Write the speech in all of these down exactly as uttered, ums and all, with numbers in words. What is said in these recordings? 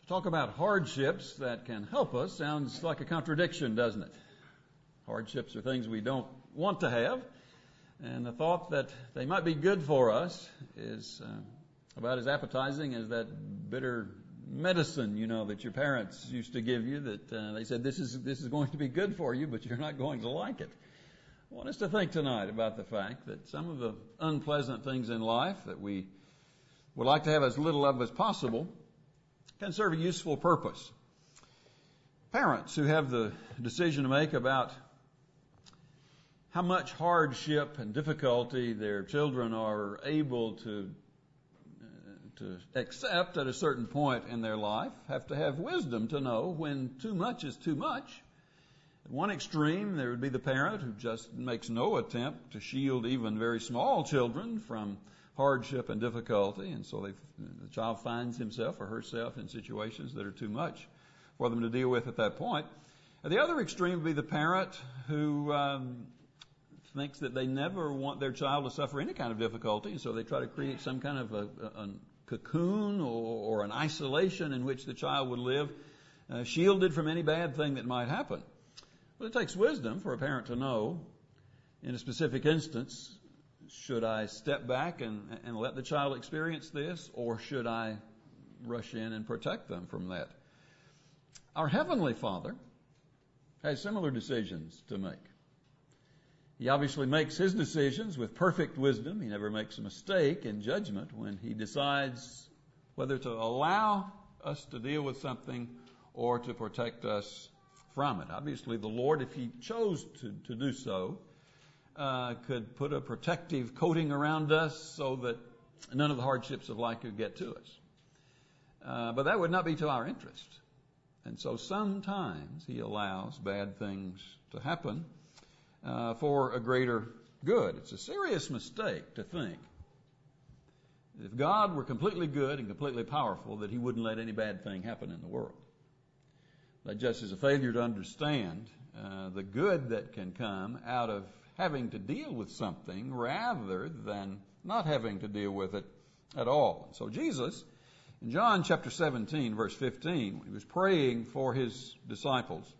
Talk about hardships that can help us sounds like a contradiction, doesn't it? Hardships are things we don't want to have, and the thought that they might be good for us is uh, about as appetizing as that bitter medicine, you know, that your parents used to give you, that uh, they said this is this is going to be good for you, but you're not going to like it. I want us to think tonight about the fact that some of the unpleasant things in life that we would like to have as little of as possible can serve a useful purpose. Parents who have the decision to make about how much hardship and difficulty their children are able to uh, to accept at a certain point in their life have to have wisdom to know when too much is too much. At one extreme, there would be the parent who just makes no attempt to shield even very small children from hardship and difficulty, and so they, the child finds himself or herself in situations that are too much for them to deal with at that point. At the other extreme would be the parent who um, thinks that they never want their child to suffer any kind of difficulty, and so they try to create some kind of a, a, a cocoon or, or an isolation in which the child would live, uh, shielded from any bad thing that might happen. Well, it takes wisdom for a parent to know, in a specific instance, should I step back and, and let the child experience this, or should I rush in and protect them from that? Our Heavenly Father has similar decisions to make. He obviously makes His decisions with perfect wisdom. He never makes a mistake in judgment when He decides whether to allow us to deal with something or to protect us from it. Obviously, the Lord, if He chose to, to do so, Uh, could put a protective coating around us so that none of the hardships of life could get to us. Uh, but that would not be to our interest. And so sometimes He allows bad things to happen uh, for a greater good. It's a serious mistake to think if God were completely good and completely powerful that He wouldn't let any bad thing happen in the world. That just is a failure to understand uh, the good that can come out of having to deal with something rather than not having to deal with it at all. So Jesus, in John chapter seventeen, verse fifteen, when He was praying for His disciples,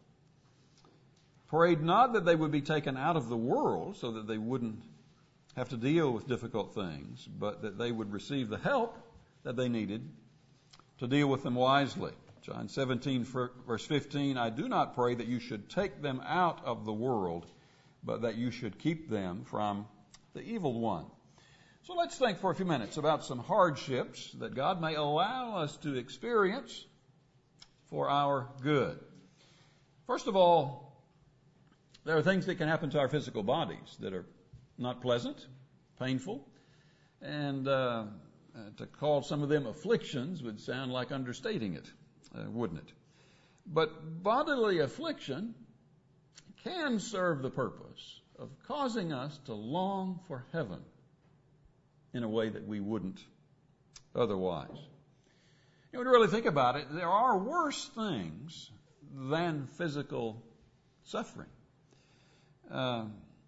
prayed not that they would be taken out of the world so that they wouldn't have to deal with difficult things, but that they would receive the help that they needed to deal with them wisely. John seventeen, verse fifteen, I do not pray that you should take them out of the world, but that you should keep them from the evil one. So let's think for a few minutes about some hardships that God may allow us to experience for our good. First of all, there are things that can happen to our physical bodies that are not pleasant, painful, and uh, to call some of them afflictions would sound like understating it, uh, wouldn't it? But bodily affliction can serve the purpose of causing us to long for heaven in a way that we wouldn't otherwise. You know, to really think about it, there are worse things than physical suffering. Uh,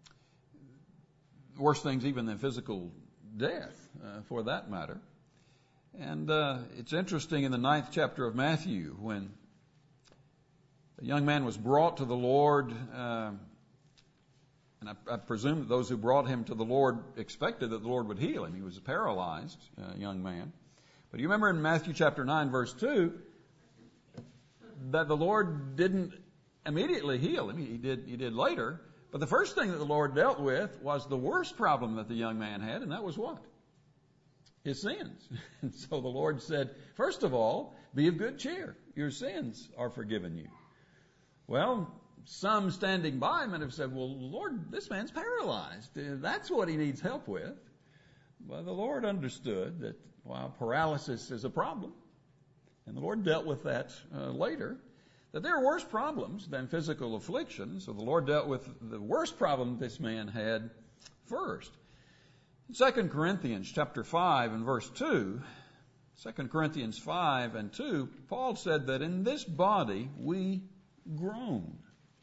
worse things even than physical death, uh, for that matter. And uh, it's interesting in the ninth chapter of Matthew when a young man was brought to the Lord, uh, and I, I presume that those who brought him to the Lord expected that the Lord would heal him. He was a paralyzed uh, young man. But you remember in Matthew chapter nine, verse two, that the Lord didn't immediately heal him. He did, he did later. But the first thing that the Lord dealt with was the worst problem that the young man had, and that was what? His sins. And so the Lord said, first of all, be of good cheer. Your sins are forgiven you. Well, some standing by might have said, well, Lord, this man's paralyzed. That's what he needs help with. Well, the Lord understood that while paralysis is a problem, and the Lord dealt with that uh, later, that there are worse problems than physical affliction. So the Lord dealt with the worst problem this man had first. In Second Corinthians chapter five and verse two, Second Corinthians five and two, Paul said that in this body we groan.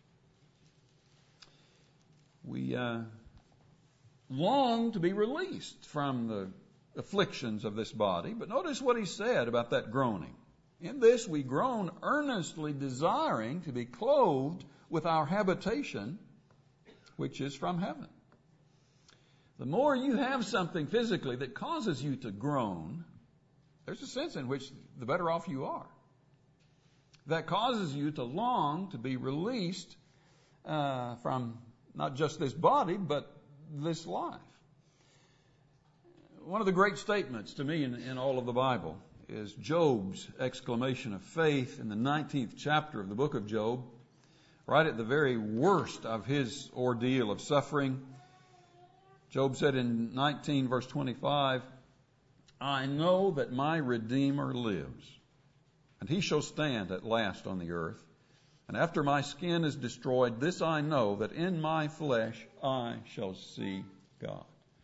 We uh, long to be released from the afflictions of this body. But notice what he said about that groaning. In this we groan, earnestly desiring to be clothed with our habitation, which is from heaven. The more you have something physically that causes you to groan, there's a sense in which the better off you are. That causes you to long to be released uh, from not just this body, but this life. One of the great statements to me in, in all of the Bible is Job's exclamation of faith in the nineteenth chapter of the book of Job, right at the very worst of his ordeal of suffering. Job said in nineteen verse twenty-five, I know that my Redeemer lives, and he shall stand at last on the earth. And after my skin is destroyed, this I know, that in my flesh I shall see God.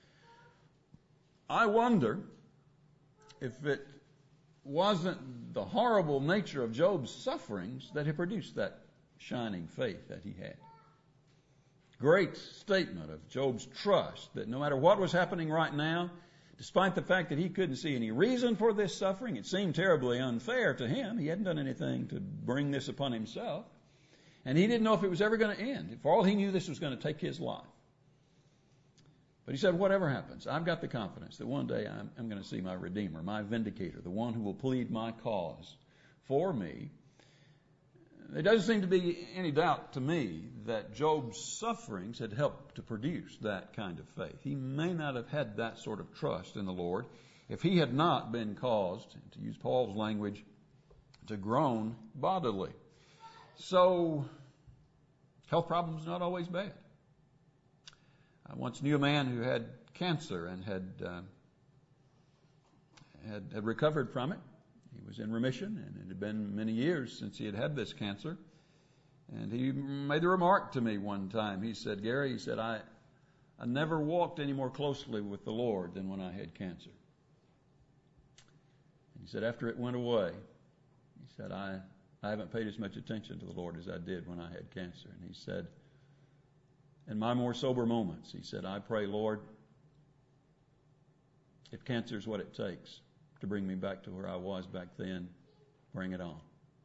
I wonder if it wasn't the horrible nature of Job's sufferings that had produced that shining faith that he had. Great statement of Job's trust that no matter what was happening right now, despite the fact that he couldn't see any reason for this suffering, it seemed terribly unfair to him. He hadn't done anything to bring this upon himself. And he didn't know if it was ever going to end. For all he knew, this was going to take his life. But he said, whatever happens, I've got the confidence that one day I'm, I'm going to see my Redeemer, my Vindicator, the one who will plead my cause for me. There doesn't seem to be any doubt to me that Job's sufferings had helped to produce that kind of faith. He may not have had that sort of trust in the Lord if he had not been caused, to use Paul's language, to groan bodily. So, health problems are not always bad. I once knew a man who had cancer and had, uh, had had recovered from it. He was in remission, and it had been many years since he had had this cancer. And he made the remark to me one time. He said, Gary, he said, I, I never walked any more closely with the Lord than when I had cancer. He said, after it went away, he said, I, I haven't paid as much attention to the Lord as I did when I had cancer. And he said, in my more sober moments, he said, I pray, Lord, if cancer is what it takes to bring me back to where I was back then, bring it on.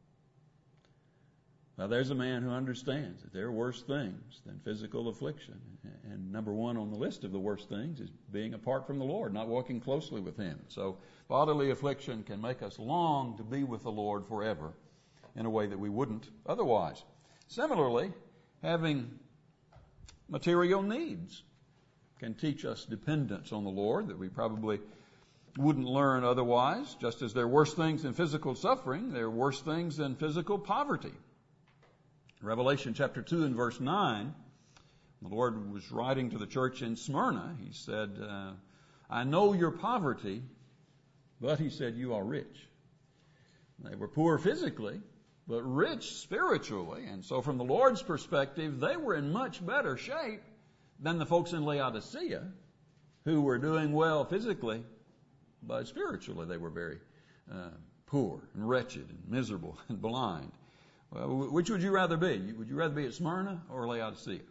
Now, there's a man who understands that there are worse things than physical affliction. And number one on the list of the worst things is being apart from the Lord, not walking closely with Him. So bodily affliction can make us long to be with the Lord forever in a way that we wouldn't otherwise. Similarly, having material needs can teach us dependence on the Lord that we probably wouldn't learn otherwise. Just as there are worse things than physical suffering, there are worse things than physical poverty. Revelation chapter two and verse nine, the Lord was writing to the church in Smyrna. He said, uh, I know your poverty, but he said, you are rich. They were poor physically, but rich spiritually. And so from the Lord's perspective, they were in much better shape than the folks in Laodicea who were doing well physically, but spiritually they were very uh, poor and wretched and miserable and blind. Well, which would you rather be? Would you rather be at Smyrna or Laodicea?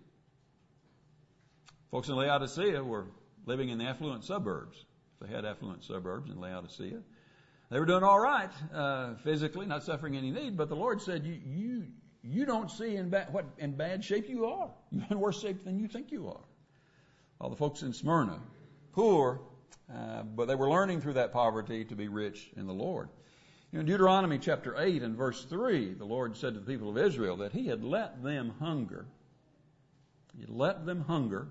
Folks in Laodicea were living in the affluent suburbs. They had affluent suburbs in Laodicea. They were doing all right uh, physically, not suffering any need, but the Lord said, you you you don't see in bad, what in bad shape you are. You're in worse shape than you think you are. All the folks in Smyrna, poor, uh, but they were learning through that poverty to be rich in the Lord. You know, in Deuteronomy chapter eight and verse three, the Lord said to the people of Israel that He had let them hunger. He had let them hunger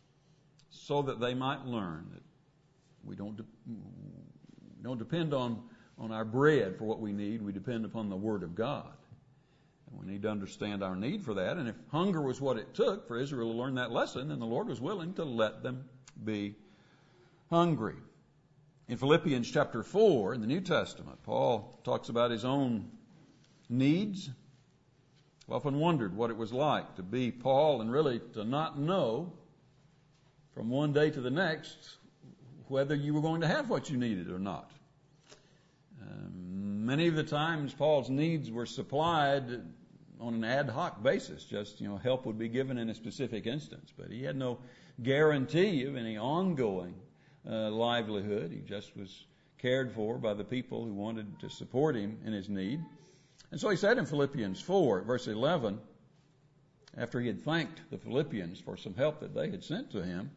so that they might learn that we don't de- we don't depend on, on our bread for what we need. We depend upon the Word of God. And we need to understand our need for that. And if hunger was what it took for Israel to learn that lesson, then the Lord was willing to let them be hungry. In Philippians chapter four, in the New Testament, Paul talks about his own needs. I've often wondered what it was like to be Paul and really to not know from one day to the next whether you were going to have what you needed or not. Um, many of the times Paul's needs were supplied on an ad hoc basis. Just, you know, help would be given in a specific instance. But he had no guarantee of any ongoing Uh, livelihood. He just was cared for by the people who wanted to support him in his need. And so he said in Philippians four, verse eleven, after he had thanked the Philippians for some help that they had sent to him,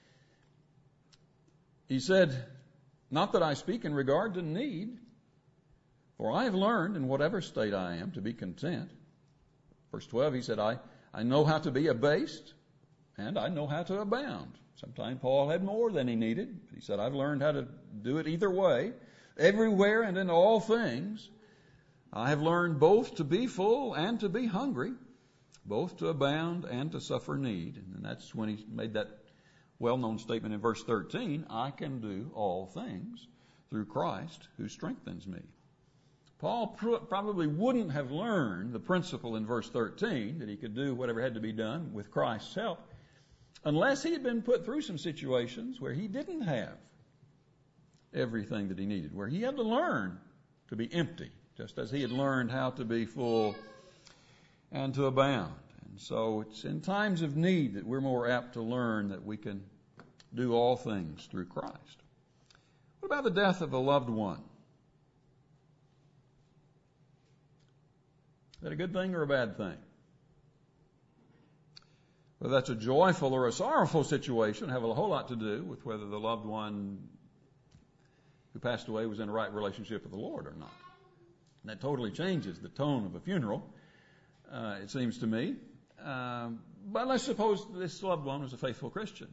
he said, "Not that I speak in regard to need, for I have learned in whatever state I am to be content." Verse twelve, he said, I, I know how to be abased, and I know how to abound. Sometimes Paul had more than he needed, but he said, I've learned how to do it either way. Everywhere and in all things, I have learned both to be full and to be hungry, both to abound and to suffer need. And that's when he made that well-known statement in verse thirteen, I can do all things through Christ who strengthens me. Paul pr- probably wouldn't have learned the principle in verse thirteen, that he could do whatever had to be done with Christ's help, unless he had been put through some situations where he didn't have everything that he needed, where he had to learn to be empty, just as he had learned how to be full and to abound. And so it's in times of need that we're more apt to learn that we can do all things through Christ. What about the death of a loved one? Is that a good thing or a bad thing? Whether that's a joyful or a sorrowful situation have a whole lot to do with whether the loved one who passed away was in a right relationship with the Lord or not. And that totally changes the tone of a funeral, uh, it seems to me. Um, but let's suppose this loved one was a faithful Christian.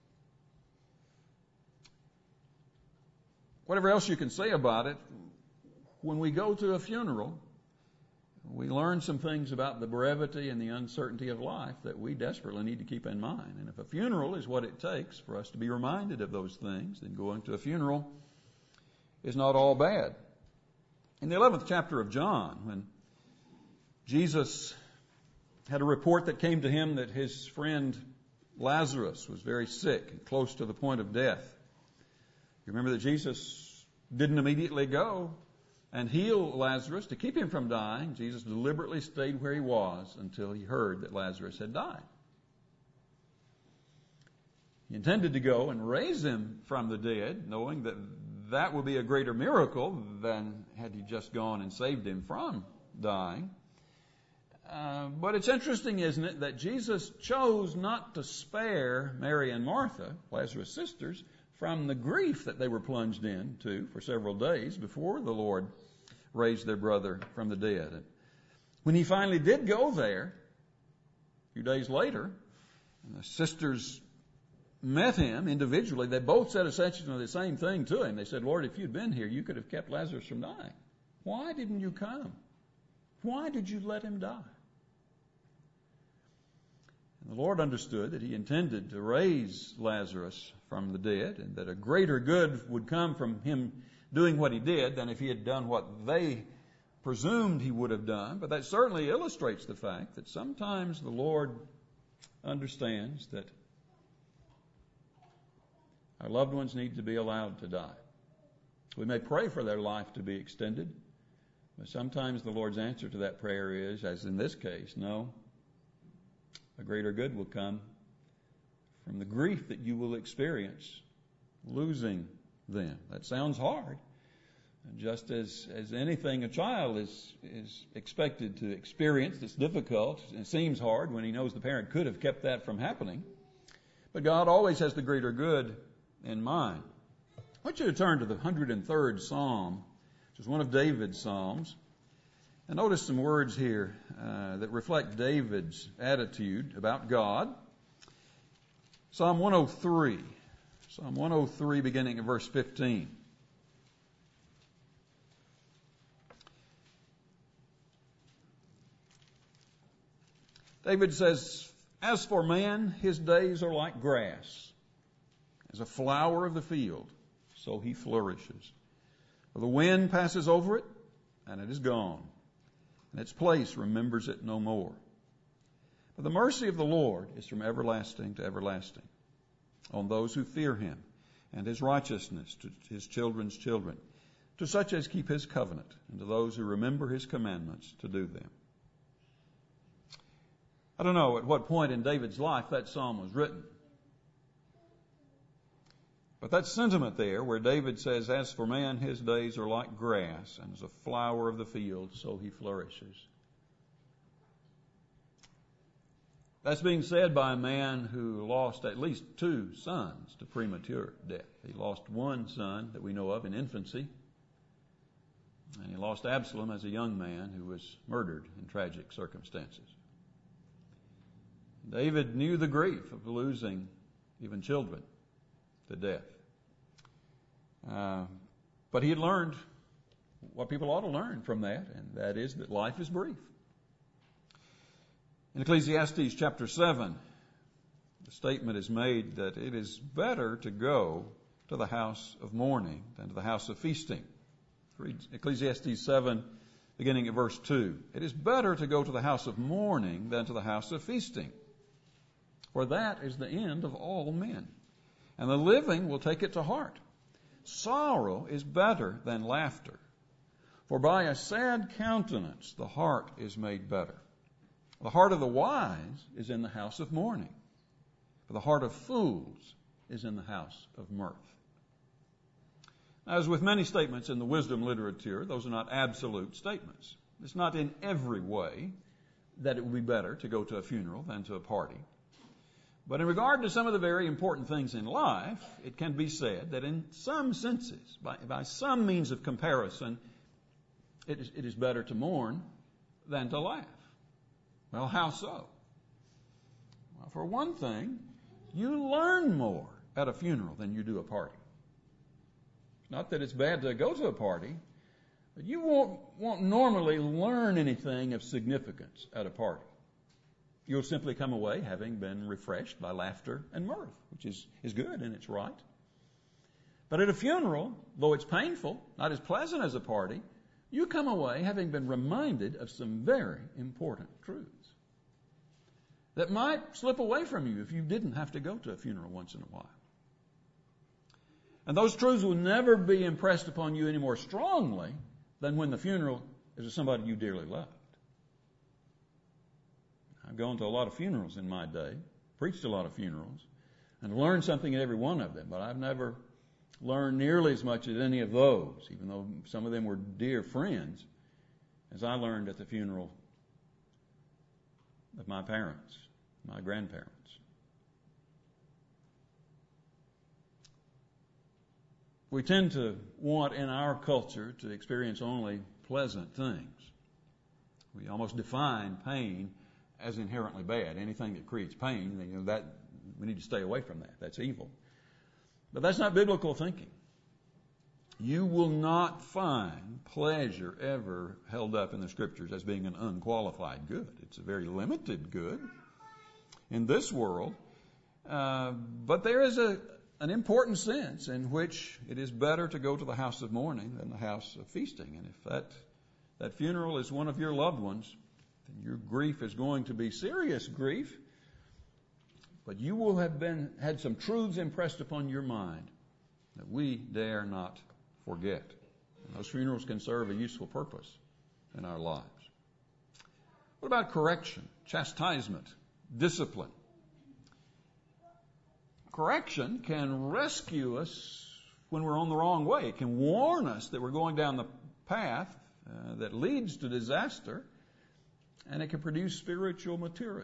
Whatever else you can say about it, when we go to a funeral, we learn some things about the brevity and the uncertainty of life that we desperately need to keep in mind. And if a funeral is what it takes for us to be reminded of those things, then going to a funeral is not all bad. In the eleventh chapter of John, when Jesus had a report that came to him that his friend Lazarus was very sick and close to the point of death, you remember that Jesus didn't immediately go and heal Lazarus to keep him from dying. Jesus deliberately stayed where he was until he heard that Lazarus had died. He intended to go and raise him from the dead, knowing that that would be a greater miracle than had he just gone and saved him from dying. Uh, but it's interesting, isn't it, that Jesus chose not to spare Mary and Martha, Lazarus' sisters, from the grief that they were plunged into for several days before the Lord raised their brother from the dead. And when he finally did go there, a few days later, and the sisters met him individually, they both said essentially the same thing to him. They said, Lord, if you'd been here, you could have kept Lazarus from dying. Why didn't you come? Why did you let him die? And the Lord understood that he intended to raise Lazarus from the dead, and that a greater good would come from him doing what he did than if he had done what they presumed he would have done. But that certainly illustrates the fact that sometimes the Lord understands that our loved ones need to be allowed to die. We may pray for their life to be extended, but sometimes the Lord's answer to that prayer is, as in this case, no, a greater good will come from the grief that you will experience losing them. That sounds hard. And just as, as anything a child is, is expected to experience that's difficult, it seems hard when he knows the parent could have kept that from happening. But God always has the greater good in mind. I want you to turn to the one hundred third Psalm, which is one of David's Psalms. And notice some words here uh, that reflect David's attitude about God. Psalm one oh three. Psalm one oh three, beginning at verse fifteen. David says, as for man, his days are like grass. As a flower of the field, so he flourishes. The wind passes over it, and it is gone, and its place remembers it no more. But the mercy of the Lord is from everlasting to everlasting on those who fear him, and his righteousness to his children's children, to such as keep his covenant, and to those who remember his commandments to do them. I don't know at what point in David's life that psalm was written. But that sentiment there where David says, as for man, his days are like grass, and as a flower of the field, so he flourishes. That's being said by a man who lost at least two sons to premature death. He lost one son that we know of in infancy, and he lost Absalom as a young man who was murdered in tragic circumstances. David knew the grief of losing even children to death. Uh, but he had learned what people ought to learn from that, and that is that life is brief. In Ecclesiastes chapter seven, the statement is made that it is better to go to the house of mourning than to the house of feasting. Read Ecclesiastes seven, beginning at verse two. It is better to go to the house of mourning than to the house of feasting, for that is the end of all men, and the living will take it to heart. Sorrow is better than laughter, for by a sad countenance the heart is made better. The heart of the wise is in the house of mourning, but the heart of fools is in the house of mirth. As with many statements in the wisdom literature, those are not absolute statements. It's not in every way that it would be better to go to a funeral than to a party. But in regard to some of the very important things in life, it can be said that in some senses, by, by some means of comparison, it is, it is better to mourn than to laugh. Well, how so? Well, for one thing, you learn more at a funeral than you do a party. Not that it's bad to go to a party, but you won't, won't normally learn anything of significance at a party. You'll simply come away having been refreshed by laughter and mirth, which is, is good and it's right. But at a funeral, though it's painful, not as pleasant as a party, you come away having been reminded of some very important truths that might slip away from you if you didn't have to go to a funeral once in a while. And those truths will never be impressed upon you any more strongly than when the funeral is of somebody you dearly loved. I've gone to a lot of funerals in my day, preached a lot of funerals, and learned something at every one of them, but I've never learned nearly as much at any of those, even though some of them were dear friends, as I learned at the funeral of my parents, my grandparents. We tend to want in our culture to experience only pleasant things. We almost define pain as inherently bad. Anything that creates pain, you know, that we need to stay away from that. That's evil. But that's not biblical thinking. You will not find pleasure ever held up in the Scriptures as being an unqualified good. It's a very limited good in this world. Uh, but there is a, an important sense in which it is better to go to the house of mourning than the house of feasting. And if that, that funeral is one of your loved ones, then your grief is going to be serious grief. But you will have been had some truths impressed upon your mind that we dare not forget. And those funerals can serve a useful purpose in our lives. What about correction, chastisement, discipline? Correction can rescue us when we're on the wrong way. It can warn us that we're going down the path uh, that leads to disaster, and it can produce spiritual maturity.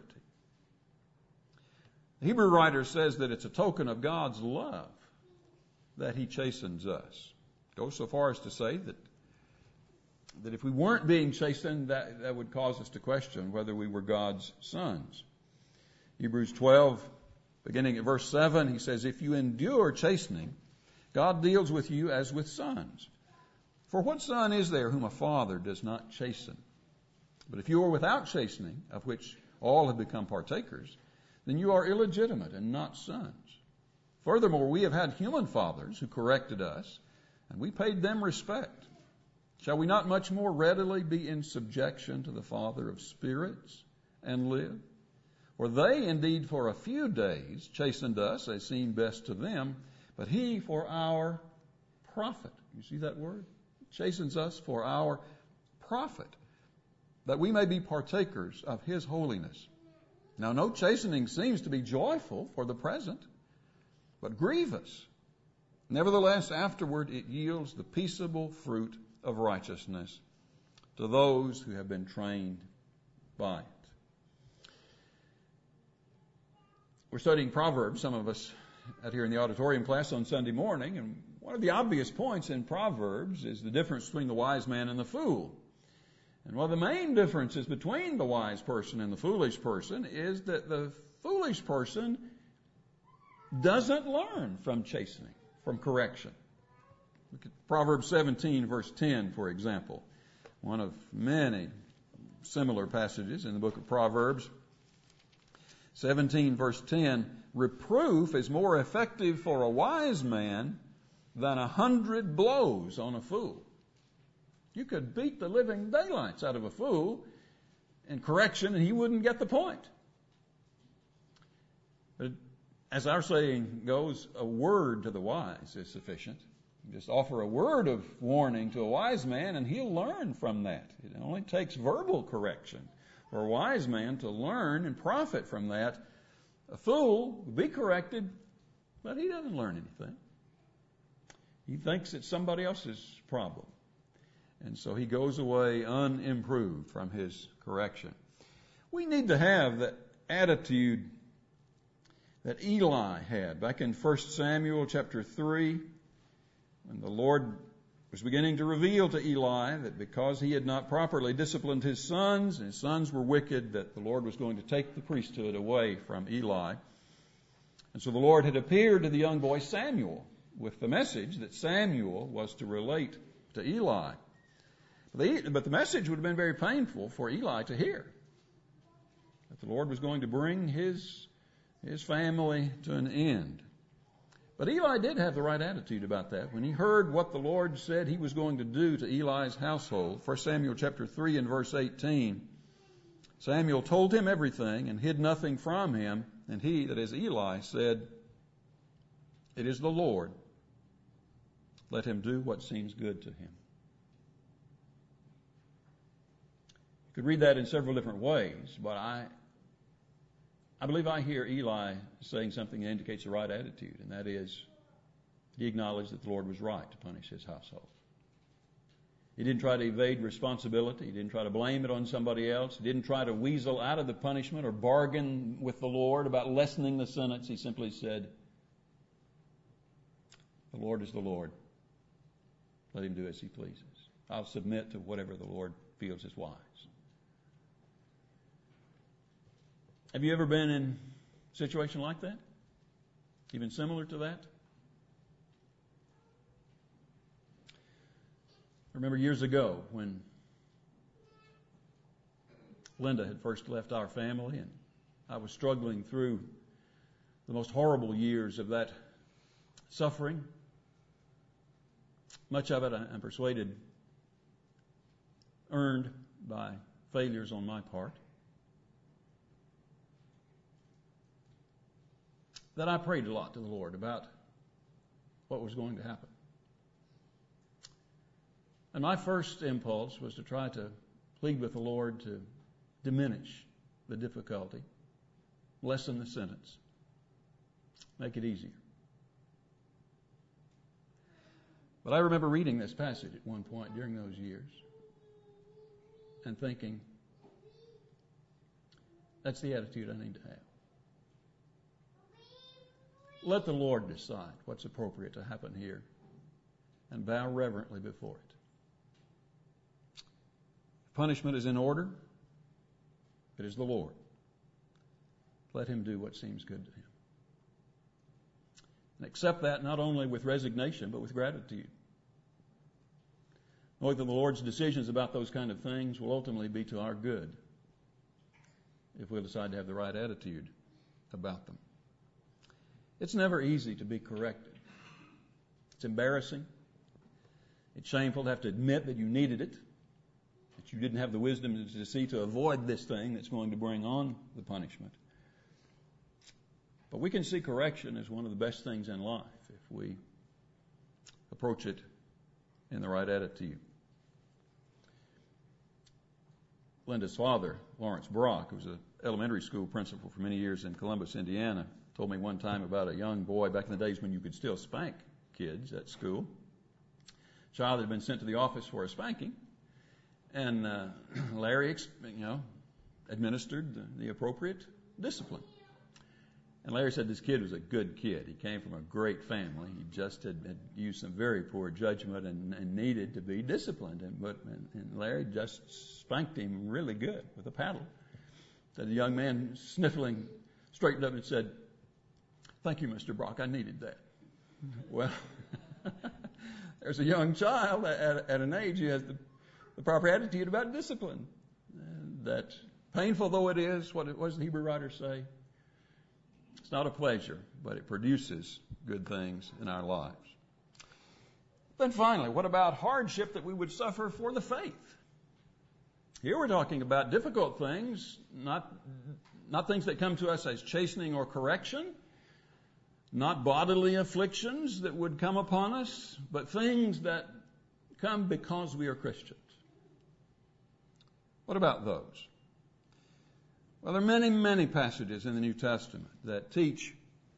The Hebrew writer says that it's a token of God's love that He chastens us. Goes so far as to say that that if we weren't being chastened, that, that would cause us to question whether we were God's sons. Hebrews twelve, beginning at verse seven, he says, if you endure chastening, God deals with you as with sons. For what son is there whom a father does not chasten? But if you are without chastening, of which all have become partakers, then you are illegitimate and not sons. Furthermore, we have had human fathers who corrected us, and we paid them respect. Shall we not much more readily be in subjection to the Father of spirits and live? For they indeed for a few days chastened us as seemed best to them, but He for our profit. You see that word? Chastens us for our profit, that we may be partakers of His holiness. Now, no chastening seems to be joyful for the present, but grievous. Nevertheless, afterward it yields the peaceable fruit of righteousness to those who have been trained by it. We're studying Proverbs, some of us out here in the auditorium class on Sunday morning, and one of the obvious points in Proverbs is the difference between the wise man and the fool. And one of the main differences between the wise person and the foolish person is that the foolish person doesn't learn from chastening, from correction. Look at Proverbs seventeen, verse ten, for example. One of many similar passages in the book of Proverbs. seventeen, verse ten, reproof is more effective for a wise man than a hundred blows on a fool. You could beat the living daylights out of a fool in correction and he wouldn't get the point. But as our saying goes, a word to the wise is sufficient. You just offer a word of warning to a wise man and he'll learn from that. It only takes verbal correction for a wise man to learn and profit from that. A fool will be corrected, but he doesn't learn anything. He thinks it's somebody else's problem. And so he goes away unimproved from his correction. We need to have the attitude that Eli had back in First Samuel chapter three, when the Lord was beginning to reveal to Eli that because he had not properly disciplined his sons, and his sons were wicked, that the Lord was going to take the priesthood away from Eli. And so the Lord had appeared to the young boy Samuel with the message that Samuel was to relate to Eli. But the message would have been very painful for Eli to hear. That the Lord was going to bring his, his family to an end. But Eli did have the right attitude about that. When he heard what the Lord said he was going to do to Eli's household, First Samuel chapter three and verse eighteen, Samuel told him everything and hid nothing from him. And he, that is Eli, said, "It is the Lord. Let him do what seems good to him." You could read that in several different ways, but I I believe I hear Eli saying something that indicates the right attitude, and that is he acknowledged that the Lord was right to punish his household. He didn't try to evade responsibility. He didn't try to blame it on somebody else. He didn't try to weasel out of the punishment or bargain with the Lord about lessening the sentence. He simply said, "The Lord is the Lord. Let him do as he pleases. I'll submit to whatever the Lord feels is wise." Have you ever been in a situation like that? Even similar to that? I remember years ago when Linda had first left our family and I was struggling through the most horrible years of that suffering. Much of it, I'm persuaded, earned by failures on my part. That I prayed a lot to the Lord about what was going to happen. And my first impulse was to try to plead with the Lord to diminish the difficulty, lessen the sentence, make it easier. But I remember reading this passage at one point during those years and thinking, that's the attitude I need to have. Let the Lord decide what's appropriate to happen here and bow reverently before it. If punishment is in order, it is the Lord. Let him do what seems good to him. And accept that not only with resignation, but with gratitude. Knowing that the Lord's decisions about those kind of things will ultimately be to our good if we'll decide to have the right attitude about them. It's never easy to be corrected. It's embarrassing. It's shameful to have to admit that you needed it, that you didn't have the wisdom to see to avoid this thing that's going to bring on the punishment. But we can see correction as one of the best things in life if we approach it in the right attitude. Linda's father, Lawrence Brock, who was an elementary school principal for many years in Columbus, Indiana, told me one time about a young boy back in the days when you could still spank kids at school. A child had been sent to the office for a spanking, and uh, Larry, you know, administered the, the appropriate discipline. And Larry said this kid was a good kid. He came from a great family. He just had, had used some very poor judgment and, and needed to be disciplined. And, but, and, and Larry just spanked him really good with a paddle. So the young man, sniffling, straightened up and said, "Thank you, Mister Brock. I needed that." Well, there's a young child at, at an age who has the, the proper attitude about discipline. And that, painful though it is, what, it, what does the Hebrew writer say? It's not a pleasure, but it produces good things in our lives. Then finally, what about hardship that we would suffer for the faith? Here we're talking about difficult things, not, not things that come to us as chastening or correction, not bodily afflictions that would come upon us, but things that come because we are Christians. What about those? Well, there are many, many passages in the New Testament that teach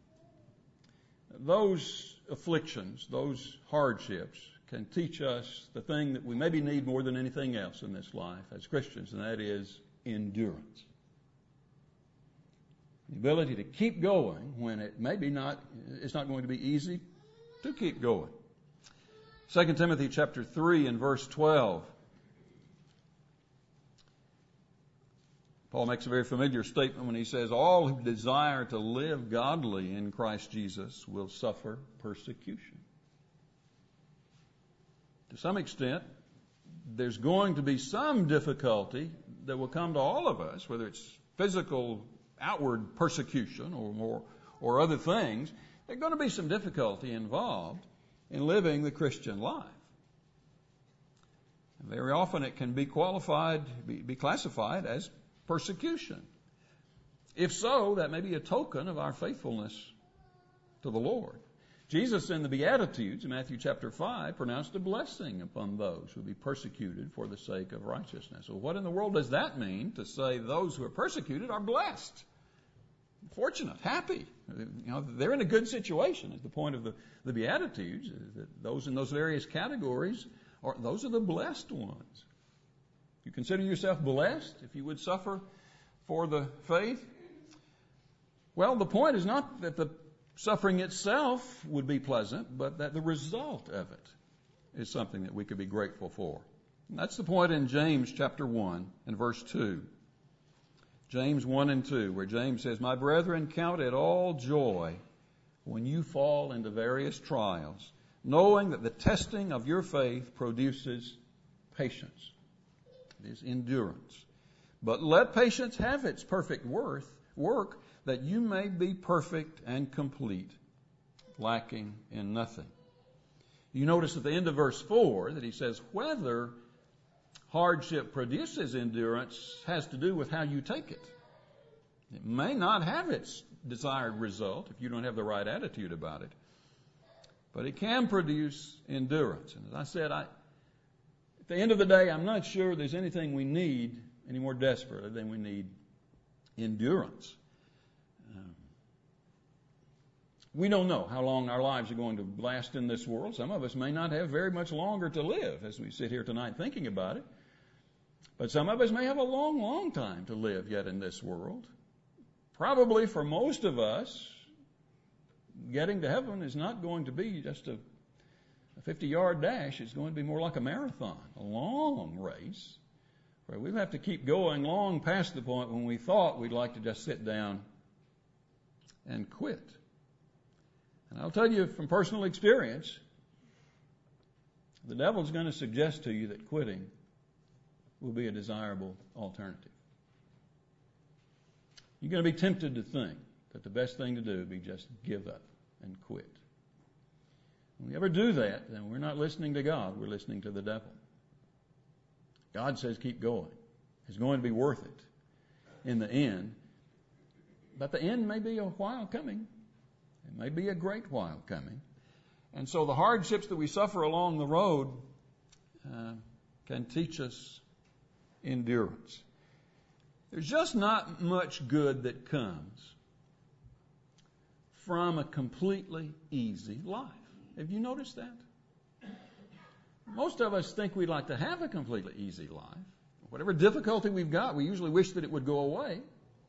those afflictions, those hardships, can teach us the thing that we maybe need more than anything else in this life as Christians, and that is endurance. The ability to keep going when it maybe not, it's not going to be easy to keep going. Second Timothy chapter three and verse twelve. Paul makes a very familiar statement when he says, "All who desire to live godly in Christ Jesus will suffer persecution." To some extent, there's going to be some difficulty that will come to all of us, whether it's physical, outward persecution or more, or other things. There's going to be some difficulty involved in living the Christian life. And very often it can be qualified, be, be classified as persecution. If so, that may be a token of our faithfulness to the Lord. Jesus in the Beatitudes, in Matthew chapter five, pronounced a blessing upon those who will be persecuted for the sake of righteousness. Well, what in the world does that mean to say those who are persecuted are blessed, fortunate, happy? You know, they're in a good situation. Is the point of the, the Beatitudes, is that those in those various categories, are those are the blessed ones. You consider yourself blessed if you would suffer for the faith? Well, the point is not that the suffering itself would be pleasant, but that the result of it is something that we could be grateful for. And that's the point in James chapter one and verse two. James one and two, where James says, "My brethren, count it all joy when you fall into various trials, knowing that the testing of your faith produces patience." It is endurance. "But let patience have its perfect worth, work, that you may be perfect and complete, lacking in nothing." You notice at the end of verse four that he says whether hardship produces endurance has to do with how you take it. It may not have its desired result if you don't have the right attitude about it, but it can produce endurance. And as I said, I, at the end of the day, I'm not sure there's anything we need any more desperately than we need endurance. Um, we don't know how long our lives are going to last in this world. Some of us may not have very much longer to live as we sit here tonight thinking about it. But some of us may have a long, long time to live yet in this world. Probably for most of us, getting to heaven is not going to be just a fifty-yard dash. It's going to be more like a marathon, a long race, where we'll have to keep going long past the point when we thought we'd like to just sit down and quit. And I'll tell you from personal experience, the devil's going to suggest to you that quitting will be a desirable alternative. You're going to be tempted to think that the best thing to do would be just give up and quit. When we ever do that, then we're not listening to God, we're listening to the devil. God says keep going. It's going to be worth it in the end. But the end may be a while coming. It may be a great while coming. And so the hardships that we suffer along the road uh, can teach us endurance. There's just not much good that comes from a completely easy life. Have you noticed that? Most of us think we'd like to have a completely easy life. Whatever difficulty we've got, we usually wish that it would go away.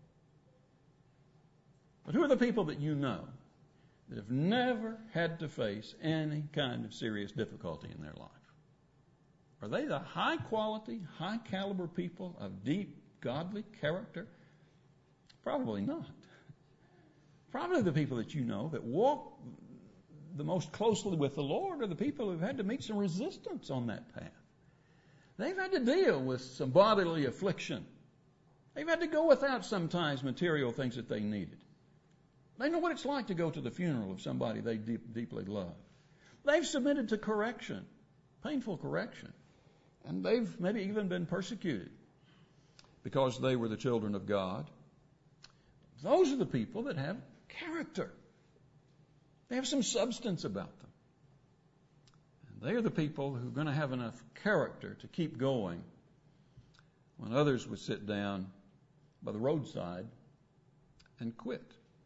But who are the people that you know that have never had to face any kind of serious difficulty in their life? Are they the high-quality, high-caliber people of deep, godly character? Probably not. Probably the people that you know that walk the most closely with the Lord are the people who've had to meet some resistance on that path. They've had to deal with some bodily affliction. They've had to go without sometimes material things that they needed. They know what it's like to go to the funeral of somebody they deep, deeply love. They've submitted to correction, painful correction. And they've maybe even been persecuted because they were the children of God. Those are the people that have character. They have some substance about them. And they are the people who are going to have enough character to keep going when others would sit down by the roadside and quit.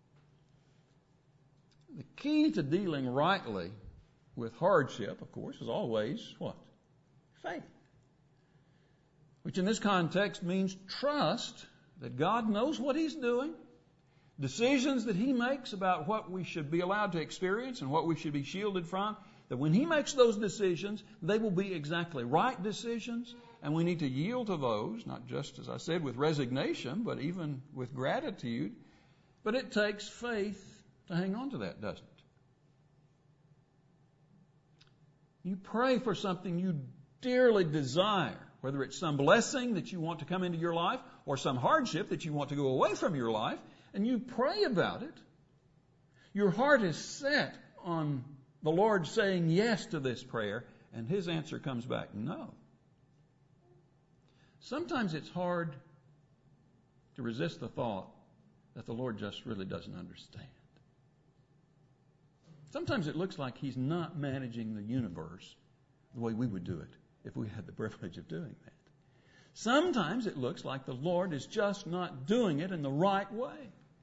The key to dealing rightly with hardship, of course, is always what? Faith. Which in this context means trust that God knows what He's doing. Decisions that He makes about what we should be allowed to experience and what we should be shielded from, that when He makes those decisions, they will be exactly right decisions, and we need to yield to those, not just, as I said, with resignation, but even with gratitude. But it takes faith to hang on to that, doesn't it? You pray for something you dearly desire, whether it's some blessing that you want to come into your life or some hardship that you want to go away from your life, and you pray about it. Your heart is set on the Lord saying yes to this prayer, and His answer comes back, no. Sometimes it's hard to resist the thought that the Lord just really doesn't understand. Sometimes it looks like He's not managing the universe the way we would do it if we had the privilege of doing that. Sometimes it looks like the Lord is just not doing it in the right way.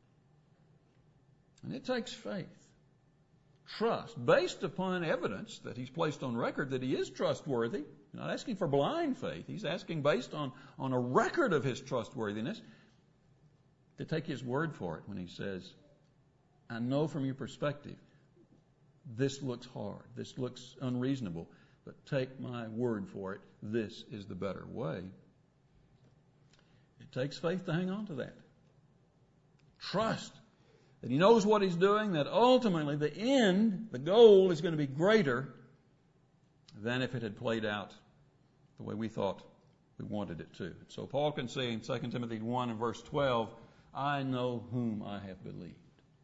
And it takes faith, trust, based upon evidence that He's placed on record that He is trustworthy. He's not asking for blind faith. He's asking based on, on a record of His trustworthiness to take His word for it when He says, I know from your perspective, this looks hard, this looks unreasonable, but take my word for it, this is the better way. It takes faith to hang on to that. Trust that He knows what He's doing, that ultimately the end, the goal, is going to be greater than if it had played out the way we thought we wanted it to. So Paul can say in Second Timothy one and verse twelve, I know whom I have believed.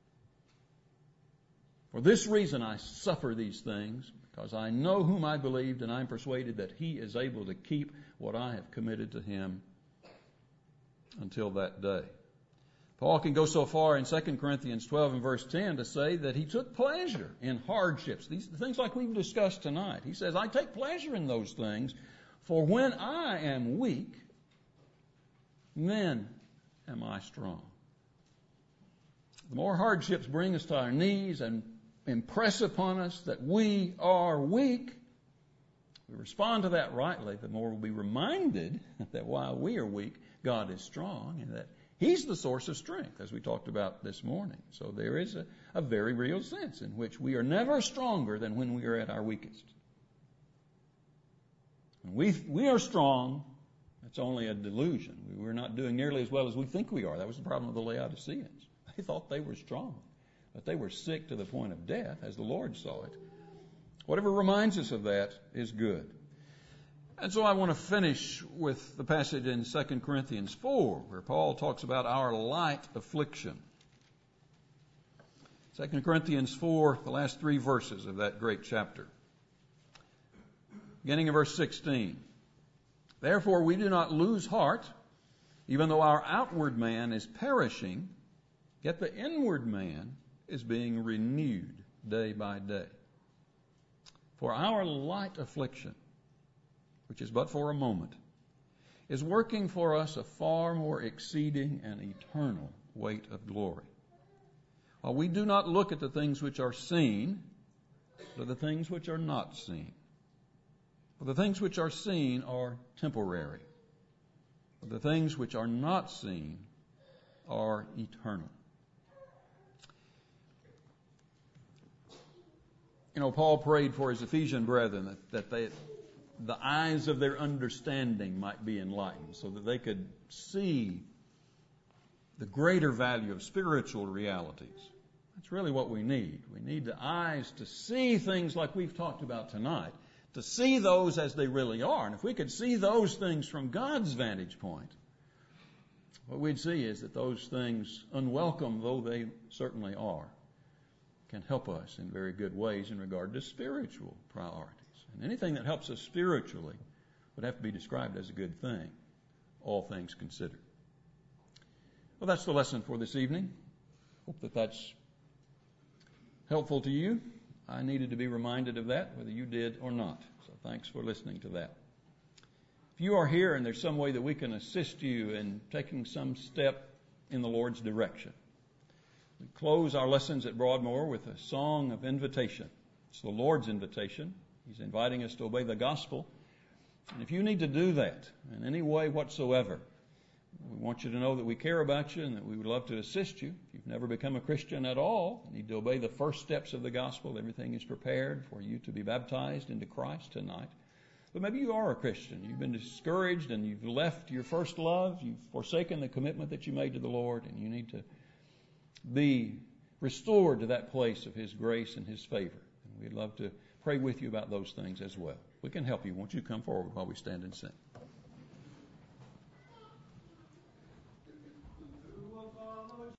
For this reason I suffer these things, because I know whom I believed, and I am persuaded that He is able to keep what I have committed to Him until that day. Paul can go so far in Second Corinthians twelve and verse ten to say that he took pleasure in hardships, these things like we've discussed tonight. He says, I take pleasure in those things, for when I am weak, then am I strong. The more hardships bring us to our knees and impress upon us that we are weak, we respond to that rightly, the more we'll be reminded that while we are weak, God is strong, and that He's the source of strength, as we talked about this morning. So there is a, a very real sense in which we are never stronger than when we are at our weakest. When we, we are strong, that's only a delusion. We're not doing nearly as well as we think we are. That was the problem with the Laodiceans. They thought they were strong, but they were sick to the point of death, as the Lord saw it. Whatever reminds us of that is good. And so I want to finish with the passage in Second Corinthians four, where Paul talks about our light affliction. Second Corinthians four, the last three verses of that great chapter. Beginning in verse sixteen. Therefore we do not lose heart, even though our outward man is perishing, yet the inward man is being renewed day by day. For our light affliction, which is but for a moment, is working for us a far more exceeding and eternal weight of glory. While we do not look at the things which are seen, but of the things which are not seen. For the things which are seen are temporary, but the things which are not seen are eternal. You know, Paul prayed for his Ephesian brethren that, that they, the eyes of their understanding might be enlightened so that they could see the greater value of spiritual realities. That's really what we need. We need the eyes to see things like we've talked about tonight, to see those as they really are. And if we could see those things from God's vantage point, what we'd see is that those things, unwelcome though they certainly are, can help us in very good ways in regard to spiritual priorities. And anything that helps us spiritually would have to be described as a good thing, all things considered. Well, that's the lesson for this evening. Hope that that's helpful to you. I needed to be reminded of that, whether you did or not. So thanks for listening to that. If you are here and there's some way that we can assist you in taking some step in the Lord's direction, we close our lessons at Broadmoor with a song of invitation. It's the Lord's invitation. He's inviting us to obey the gospel. And if you need to do that in any way whatsoever, we want you to know that we care about you and that we would love to assist you. If you've never become a Christian at all, you need to obey the first steps of the gospel. Everything is prepared for you to be baptized into Christ tonight. But maybe you are a Christian. You've been discouraged and you've left your first love. You've forsaken the commitment that you made to the Lord, and you need to be restored to that place of His grace and His favor. And we'd love to pray with you about those things as well. We can help you. Won't you come forward while we stand and sing?